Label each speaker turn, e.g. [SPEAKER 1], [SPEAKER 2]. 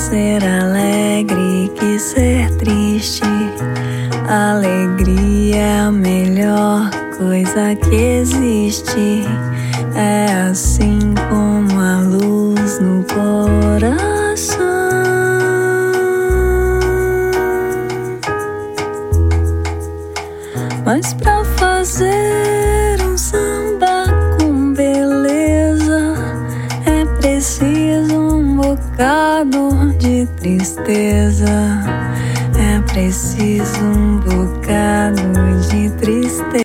[SPEAKER 1] ser alegre que ser triste. Alegria é a melhor coisa que existe. É assim como a luz no coração. Mas pra fazer um samba com beleza é preciso um bocado de tristeza. É preciso um bocado de tristeza.